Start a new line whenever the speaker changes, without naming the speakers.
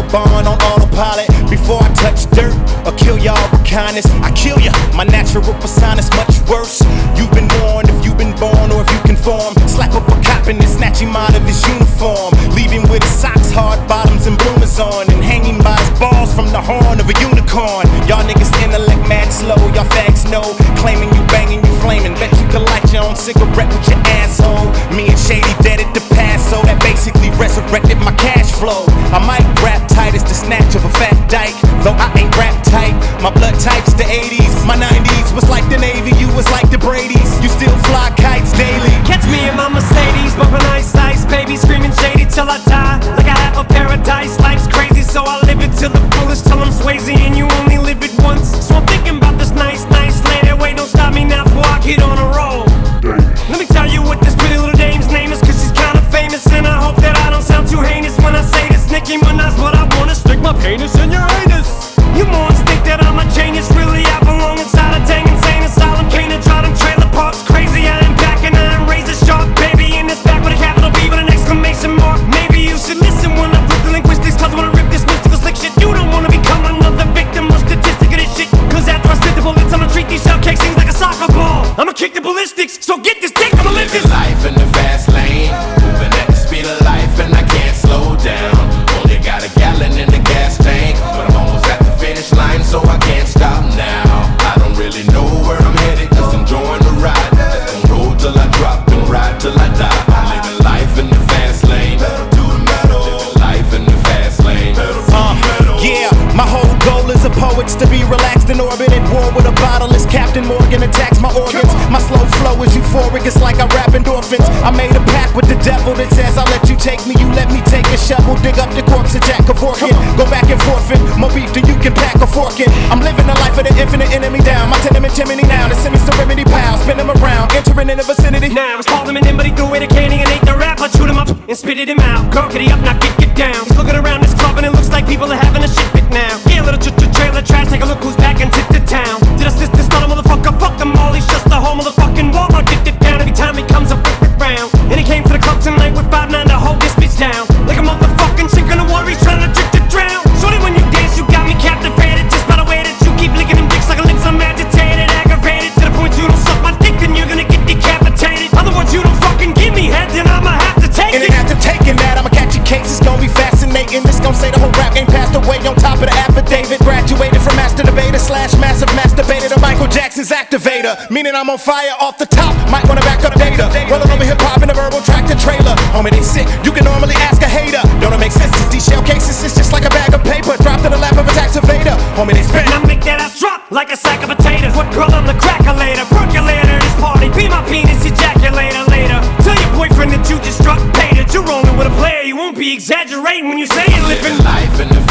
Autobahn on autopilot. Before I touch dirt or kill y'all with kindness, I kill ya. My natural persona is much worse. You've been warned if you've been born or if you conform. Slap up a cop and then snatch him out of his uniform. Leave him with his socks, hard bottoms, and bloomers on, and hanging by his balls from the horn of a unicorn. Y'all niggas intellect mad slow, y'all fags know. Claiming you banging, you flaming. Bet you could light your own cigarette with your asshole. Me and Shady dead at the past, so that basically resurrected my cash flow. I might rap tight as the snatch of a fat dyke, though I ain't rap tight. My blood type's the 80s, my 90s was like the Navy, you was like the Brady's. You still fly kites daily.
Catch me in my Mercedes, bumping ice, baby screaming Shady till I die. Like I have a paradise, life's crazy, so I live it till the fullest, till I'm Swayze, and you only live it once. So I'm thinking about this nice lady. Wait, don't stop me now before I get on a roll. Let me tell you what this pretty little dame's name is, cause she's kinda famous, and I hope that I don't sound too heinous when I say this. Nicki Minaj, what I wanna stick my penis in your anus. You morons think that I'm a genius, really I belong inside a dang insane asylum. Can't draw them trailer parks crazy, I am back and I am razor sharp, baby, in this back with a capital B with an exclamation mark. Maybe you should listen when I flip the linguistics, cause I wanna rip this mystical slick shit. You don't wanna become another victim or statistic of this shit, cause after I spit the bullets I'ma treat these shell cakes things like a soccer ball. I'ma kick the ballistics, so get this dick, I'ma live this
life in the fast lane, moving at the speed of life and I can't slow down. Only got a gallon in the gas tank, but I'm almost at the finish line, so I can't stop now. I don't really know where I'm headed, just enjoying the ride. Just gon' roll till I drop and ride till I die. I'm living life in the fast lane, living life in the fast lane.
Yeah, my whole goal as a poet's to be relaxed in orbit at war with a bottle as Captain Morgan attacks my organs. My slow flow is euphoric, it's like I rap endorphins. I made a pact with the devil that says I'll let you take me, you let me take a shovel, dig up the corpse of Jack Kevorkian. Go back and forfeit, more beef than you can pack a fork in. I'm living the life of the infinite enemy down. My tenement chimney now, the semi-serenity pal. Spin him around, entering in the vicinity.
Now it's called him in, but he threw away the candy and ate the rap. I chewed him up and spitted him out. Girl, get up, now get down. He's looking around this club and it looks like people are having a shit fit now. Yeah, little trailer trash, take a look who's back into the town. Did I this not a motherfucker? Fuck them all, he's just a whole motherfucking Walmart. Get it down every time he comes up round. And he came to the club tonight with 5'9" to hold this bitch down. Like a motherfucking sink in the water, he's trying to trick to drown. Shorty, when you dance, you got me captivated, just by the way that you keep licking them dicks like a lips. I'm agitated, aggravated, to the point you don't suck my dick, then you're gonna get decapitated. Other words, you don't fucking give me head, then I'ma have to take it.
And after taking that, I'ma catch your case, it's gonna be fascinating. This gon' say the whole rap game passed away on top of the affidavit. Graduated from master debater / massive masturbator to Michael Jackson's activator. Meaning I'm on fire off the top, might wanna back up the data. Rolling over hip-hop in a verbal tractor trailer. Homie, they sick, you can normally ask a hater. Don't it make sense? These shell cases, it's just like a bag of paper dropped in the lap of a tax evader. Homie, they spit.
And I make that ass drop like a sack of potatoes. What girl, I'm the crackulator, percolator, this party. Be my penis ejaculator later. Tell your boyfriend that you just struck, paid it. You're rolling with a player, you won't be exaggerating when you say it.
Living life in the